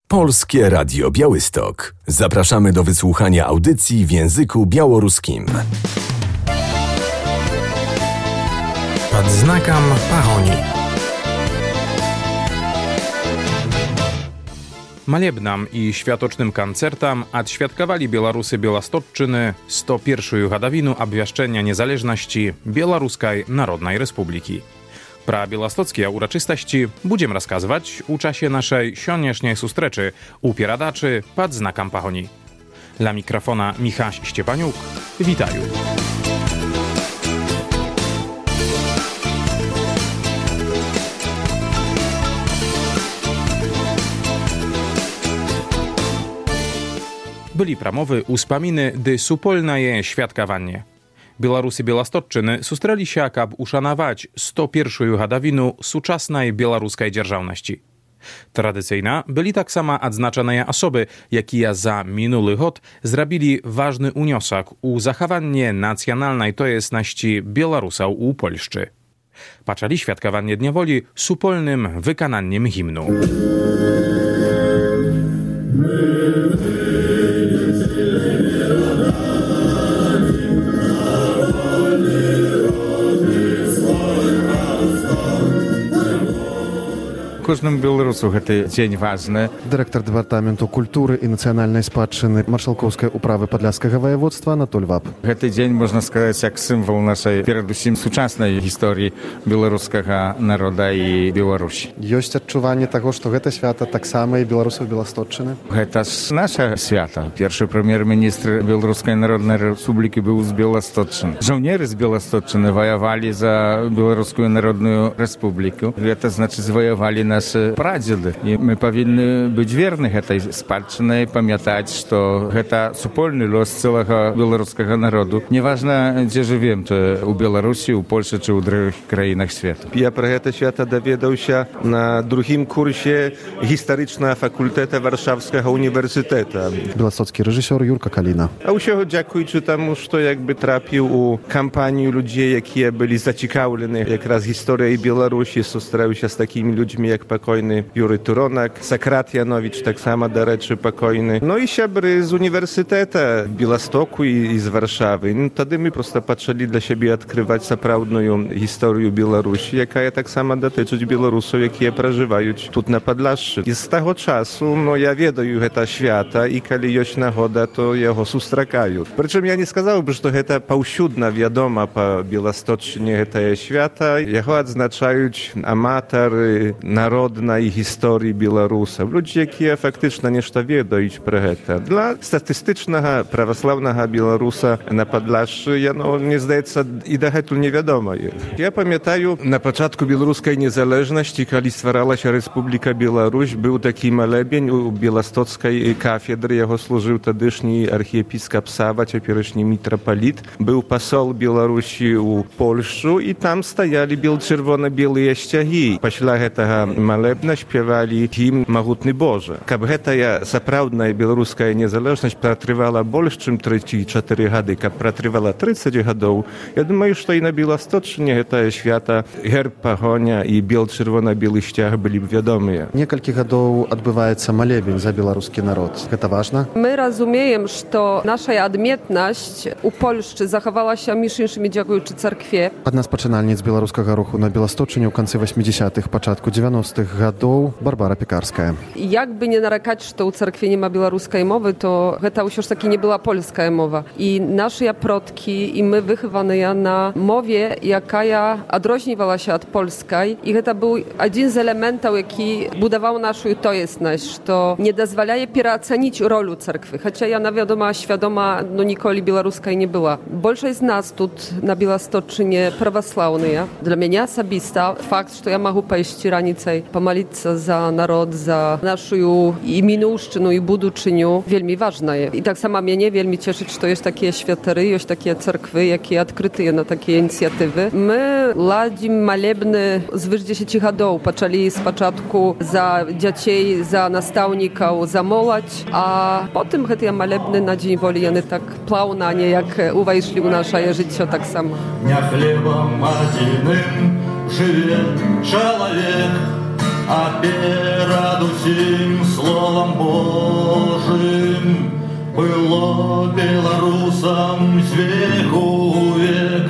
Polskie Radio Białystok. Zapraszamy do wysłuchania audycji w języku białoruskim. Pod znakiem Pahoni. Malebnam i światocznym koncertam odświadkowali Białorusy Białostocczyny 101. gadowinu obwieszczenia niezależności Białoruskiej Narodnej Republiki. Про białostockie uroczystości będziemy rozkazywać u czasie naszej sioniecznej sustreczy u pieradaczy pod znakiem Pahoni. Dla mikrofona Michał Szczepaniuk. Witaju. Byli pramowy uspaminy dy supolnaje świadkowanie. Białorusy Białostocczyny sustrali się, aby uszanować 101. gadowinu współczesnej białoruskiej dzierżawności. Tradycyjna byli tak samo odznaczone osoby, jakie za minuły rok zrobili ważny wniosek u zachowanie nacjonalnej tojesności Białorusów u Polszczy. Paczali świadkowanie Dnia Woli supolnym wykonaniem himnu. Кожному белорусу гэты дзень важны. Дырэктар дэпартаменту культуры і нацыянальнай спадчыны маршалкоўскай управы падляшскага ваяводства Анатоль Вап. Гэты дзень, можна сказаць, як сімвал нашай, перадусім, сучаснай гісторыі беларускага народа і Беларусі. Ёсць адчуванне таго, што гэта свята таксама і беларусаў Беласточчыны? Гэта ж наша свята. Першы прэм'ер-міністр Беларускай Народнай Рэспублікі быў з Беласточчыны. Жаўнеры з Беласточчыны ваявалі за Беларускую Народную Рэспубліку. Гэта значыць, заваявалі наши прадзеды. І мы павінны быць верны гэтай спадчыны, памятаць, што гэта супольны лёс цэлага беларускага народу. Неважна, дзе жывем, то у Беларусі, у Польшчы ці ў другіх краінах свету. Я пра гэта свята даведаўся на другім курсе гістарычнага факультэта Варшавскага універсітэта. Беластоцкі рэжысёр Юрка Каліна. А ўсяго дзякуючы таму, што трапіў у кампанію людзей, якія былі зацікаўлены якраз гісторыяй Беларусі, сустрэўся з такімі людзьмі, як пакойны Юрый Туронак, Сакрат Янович, таксама, дарэчы, пакойны. Ну і сябры з універсітэта Беластоку і з Варшавы. Тады мы проста пачалі для сябе адкрываць сапраўдную гісторыю Беларусі, якая таксама датычыць беларусаў, якія пражываюць тут на Падляшшы. І з таго часу, я ведаю гэта свята, і калі ёсць нагода, то яго сустракаю. Прычым я не сказаў бы, што гэта паўсюдна вядома па Беласточчыне гэтае свята. Яго адзначаюць аматары народнай гісторыі беларусаў. Людзі, якія фактычна нешта ведаюць пра гэта. Для статыстычнага праваслаўнага беларуса на Падляшшы яно, мне здаецца, і дагэтуль невядомае. Я памятаю, на пачатку беларускай незалежнасці, калі стваралася Рэспубліка Беларусь, быў такі малебень у беластоцкай кафедры, яго служыў тадышні архіепіскап Сава, цяперашні мітрапаліт. Быў пасол Беларусі ў Польшчу, і там стаялі чырвона-белыя сцягі. Пасля гэтага малебна śpiewali hymn Magutny Boże. Каб гэтая сапраўдная беларуская незалежнасць пратрывала больш, чым 3-4 гады, каб пратрывала 30 гадоў, я думаю, што і на Беласточчыне гэтае свята герб, пагоня і бел-чырвона-белы сцяг былі б вядомыя. Некалькі гадоў адбываецца малебень за беларускі народ. Гэта важна? My rozumiem, што наша адметнасць у Польшчы захавалася між іншымі дзякуючы царкве. Адна з пачынальніц беларускага руху на Беласточчыне ў канцы 80-х, пачатку 90-х гадоў Барбара Пекарская. Як бы не наракаць, што ў царкве нема беларускай мовы, то гэта ўсё ж такі не была польская мова. І нашыя продкі, і мы выхаваныя на мове, якая адрознівалася ад польскай. І гэта быў адзін з элементаў, які будаваў нашу тоеснасць, што не дазваляе пераацаніць ролю царквы. Хаця яна, вядома, świadoma, ніколі беларускай не была. Большасць з нас тут на Беласточчыне праваслаўныя. Для мяне асабіста факт, што я магу пайсці раніцай памаліцца за народ, за нашу і мінуўшчыну, і будучыню, вельмі важнае. І таксама мяне вельмі цешыць, што ёсць такія святары, ёсць такія царквы, якія адкрытыя на такія ініцыятывы. Мы ладзім малебны звыш 10 гадоў. Пачалі спачатку за дзяцей, за настаўнікаў, за моладзь, а потым гэтыя малебны на Дзень волі яны так плаўна неяк увайшлі ў нашае жыццё таксама. Не хлебом адзіным жыве чалавек, a перад усім словом Божым было беларусам з веку ў век.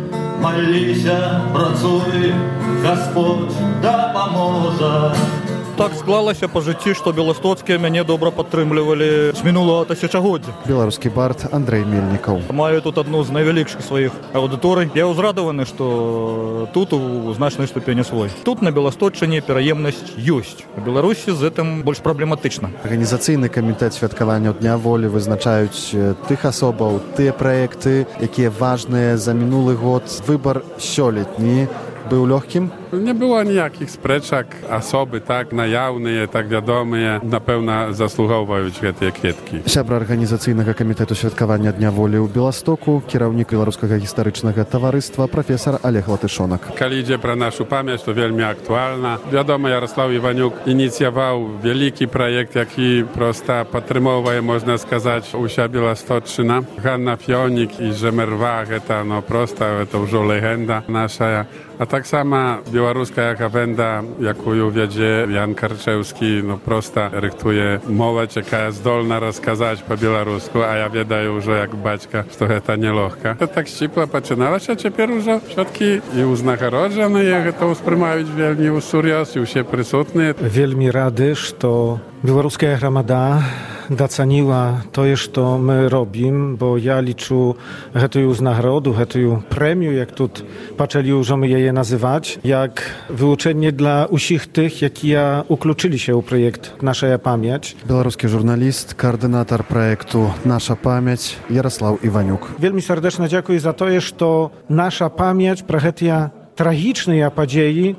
Маліся, працуй, Господь дапаможа. Так склалася па жыцці, што беластоцкія мяне добра падтрымлівалі з мінулага тысячагоддзя. Беларускі бард Андрэй Мельнікаў. Маю тут адну з найвялікшых сваіх аўдыторый. Я ўзрадаваны, што тут у значнай ступені свой. Тут на Беласточчыне пераемнасць ёсць. У Беларусі з гэтым больш праблематычна. Арганізацыйны камітэт святкавання Дня волі вызначаюць тых асобаў, тыя праекты, якія важныя за мінулы год. Выбар сёлетні быў лёгкім? Nie było nijakich sprzeczek, osoby tak najawne, tak wiadome, na pewno zasługują te kwietki. Сябра арганізацыйнага камітэту святкавання Дня волі ў Беластоку, кіраўнік беларускага гістарычнага таварыства прафесор Олег Латышонак. Калі ідзе пра нашу памяць, то вельмі актуальна. Wiadomo, Jarosław Iwaniuk inicjował wielki projekt, jaki prosta podtrzymuje, można сказать, usia Białostocczyna. Hanna Fionik i Żemerwa, to no prosta, to już legenda nasza. A tak sama białoruska jaka wenda, jaką wiedzie Jan Karczewski, no prosta ryktuje mowę, jaka jest zdolna rozkazać po białorusku, a ja wiedаю, że jak baćka, że to nie lohka. To tak ścipło poczynało się, a już środki i uznacharodzone, to usprymawić wielmi usurios, już się prysutny. Wielmi rady, że białoruska gramada doceniła to, co my robimy, bo ja liczę hetuju z nagrodu, hetuju premiu, jak tu patrzeli, możemy je nazywać, jak wyuczenie dla usich tych, jakie ja ukluczyli się u projekt Nasza Pamięć. Białoruski żurnalist, koordynator projektu Nasza Pamięć, Jarosław Iwaniuk. Wielmi serdecznie dziękuję za to, że Nasza Pamięć, prahetia tragicznej apadziei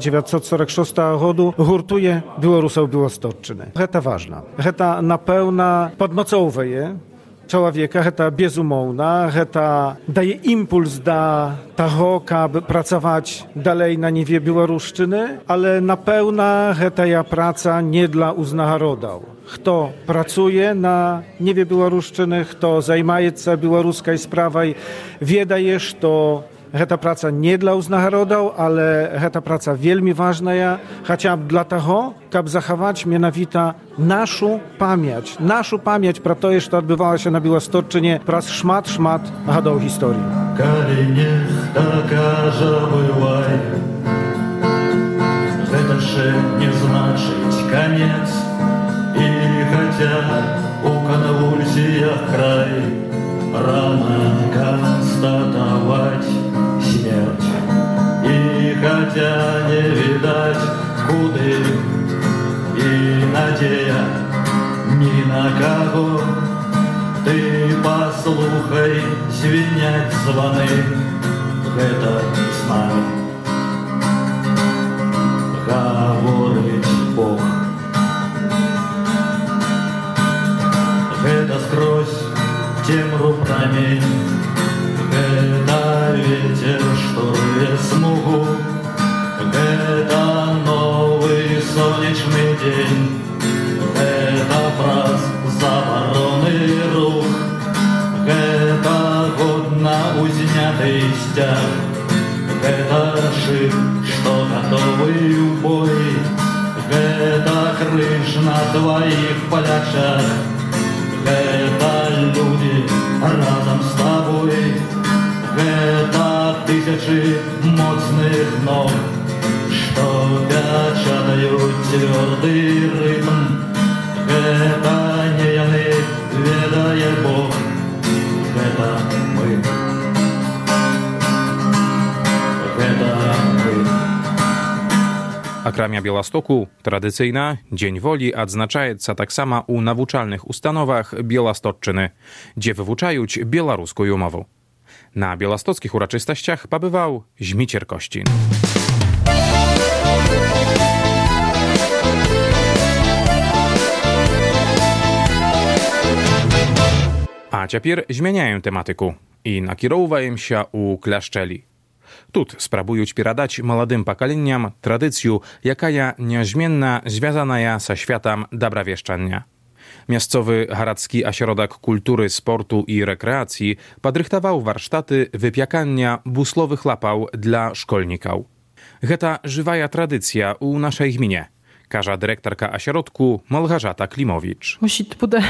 1946 roku hurtuje Białorusów Białostocczyny. To ważne. To na pełna podnocowe człowieka, to bezumowna, to daje impuls do tego, aby pracować dalej na niwie Białoruszczyny, ale na pełna ta praca nie dla uznarodów. Kto pracuje na niwie Białoruszczyny, kto zajmuje się białoruskiej sprawą, wie, że to ta praca nie dla uznarodów, ale ta praca wielmi ważna, chociaż dla tego, aby zachować mianowita naszą pamięć pro to, że odbywało się na Białostocczynie przez szmat gadów historii. Niech taka żałuj, to ще nie znaczyć koniec i chociaż u konwulsjach kraj rano konstatować śmierć i хотя nie widać kudy i nadzieja ni na kogo. Ty послухай, звенять звоны, это с нами говорить Бог. Это сквозь темру промень, это ветер, что рвет смугу, это новый солнечный день, это фраз заборонный рух, это год на узнятый стяг, это шип, что готовый в бой, это крыш на твоих плечах, это люди разом с тобой, это тысячи мощных ног, что печатают твердый ритм, это не яны, ведает Бог, это мы. Akramia Białostoku, tradycyjna, Dzień Woli, odznaczaється tak samo u nawuczalnych ustanowach Białostocczyny, gdzie wyuczają białoruską mowę. Na białostockich uroczystościach pobywał Żmicier Kościn. A ciapier zmieniają tematyku i nakierowają się u klaszczeli. Тут спрабуюць перадаць маладым пакаленням традыцыю, якая неазменна звязаная са святам дабравешчання. Мясцовы гарадскі асяродак культуры, спорту і рэкрэацыі падрыхтаваў варштаты выпякання бусловых лапаў для школьнікаў. Heta żywaja tradycja u naszej gminie, każe dyrektorka ośrodku Małgorzata Klimowicz. Musi to буде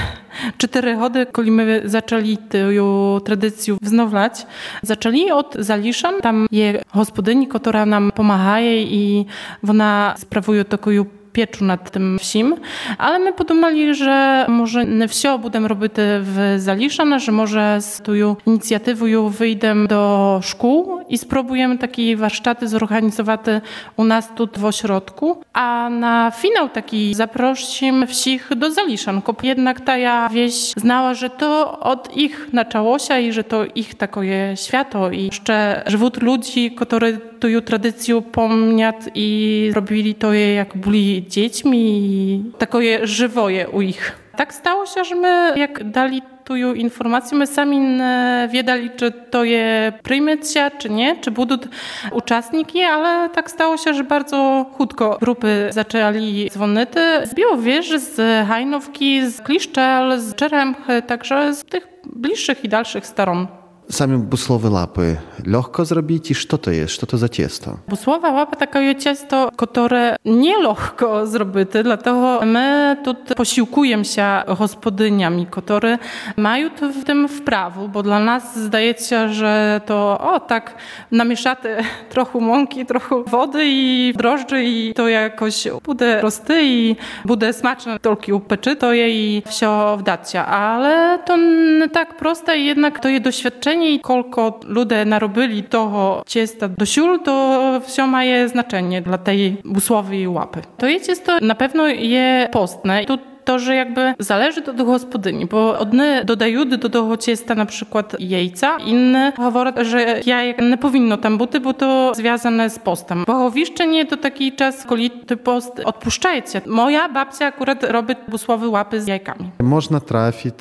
4 роки, коли ми zaczęli tę tradycję wznowiać. Zaczęli od Zaliszan. Tam jest gospodyni, która nam pomaga i ona sprawuje taką pieczu nad tym wsim, ale my podumali, że może nie wszystko będziemy robić w Zaliszan, że może z tą inicjatywą wyjdę do szkół i spróbujemy takie warsztaty zorganizować u nas tu w ośrodku, a na finał taki zaprosimy wszystkich do Zaliszan. Jednak ta wieś znała, że to od ich zaczęło się i że to ich takie światło i jeszcze żywot ludzi, którzy tę tradycję pomnią i robili to jak byli dziećmi i takie żywoje u ich. Tak stało się, że my jak dali tę informację, my sami nie wiedzieli, czy to je przyjmie się, czy nie, czy będą uczestniki, ale tak stało się, że bardzo chutko grupy zaczęli dzwonić z Białowieży, z Hajnówki, z Kliszczel, z Czeremchy, także z tych bliższych i dalszych stron. Sami busłowe łapy lekko zrobić i co to jest? Co to za ciasto? Busłowa łapa takie ciasto, które nie lekko zrobić, dlatego my tu posiłkujemy się gospodyniami, które mają w tym wprawę, bo dla nas zdaje się, że to tak namieszaty trochę mąki, trochę wody i drożdży i to jakoś będzie rosty i będzie smaczne, tylko upeczy to je i wszystko wdać się, ale to nie tak proste i jednak to jest doświadczenie i kolko ludzie narobili toho ciasta do siul, to wszystko ma je znaczenie dla tej busłowej łapy. To je ciasto na pewno je postne. To, że jakby zależy od gospodyni, bo одні dodają do tego ciasta na przykład jajca, inne mówią, że jajek nie powinno tam być, bo to związane z postem. Pochowiszczenie to taki czas, kiedy ten post odpuszczacie. Moja babcia akurat robi busłowe łapy z jajkami. Można trafić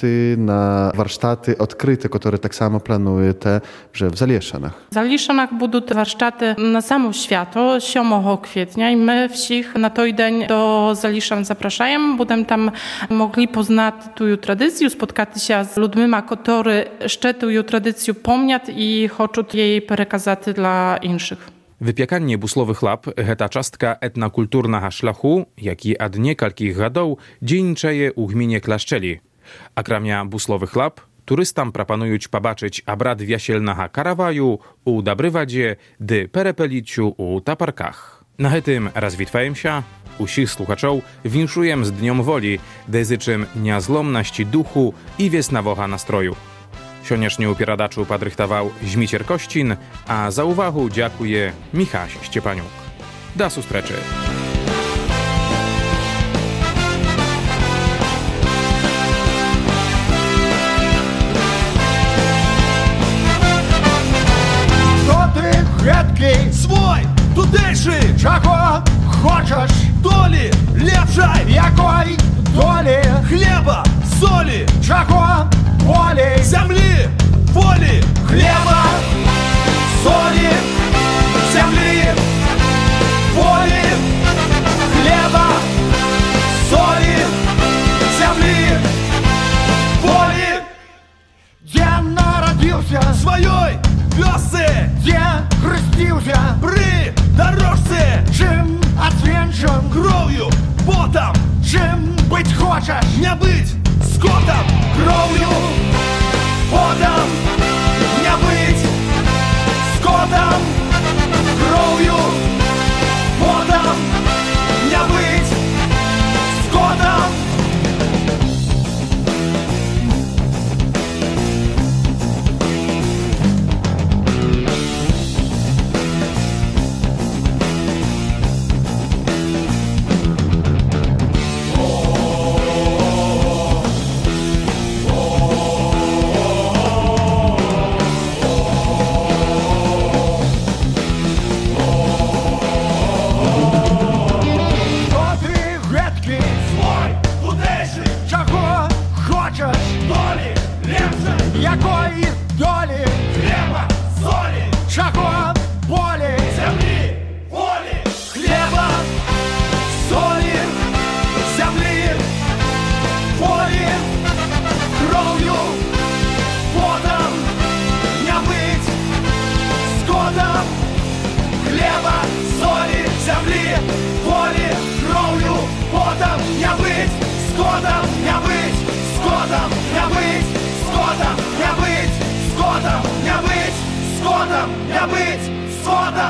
na warsztaty odkryte, które tak samo planujecie, że w Zalieszanach. W Zalieszanach będą warsztaty na samo święto, 7 kwietnia i my wszystkich na ten dzień do Zalieszan zapraszamy. Będziemy tam mogli poznać tę tradycję, spotkać się z ludźmi, którzy jeszcze tę tradycję pomnią i chcą jej przekazać dla innych. Wypiekanie buslowych lap heta czastka etnokulturna szlachu, jak i ad niekalkich gadoł dzieńczeje u gminie Klaszczeli. A kramia buslowych lap turystam proponują pobaczyć obrad wiesielnaha karawaju u Dabrywadzie, dy perepeliciu u Taparkach. Na tym raz witwajem się. Usich słuchaczów winszuję z Dniom Woli, deżyczym niazlomności duchu i wiesnawocha nastroju. Sionieczny upieradaczu padrychtował Zmicier Kościn, a za uwagę dziękuję Michaś Szczepaniuk. Do sustreczy. Свой, тутейший, чего хочешь, доли, лепшай, якой доли, хлеба, соли, чего воли, земли, воли, хлеба, соли, земли, воли, хлеба, соли, земли, воли. День народился своей вёсы, день крестился при дорожце, чем отвенчан кровью, потом, чем быть хочешь, не быть скотом, кровью, потом, не быть скотом, кровью, потом, не быть скотом. содом, не быть содом.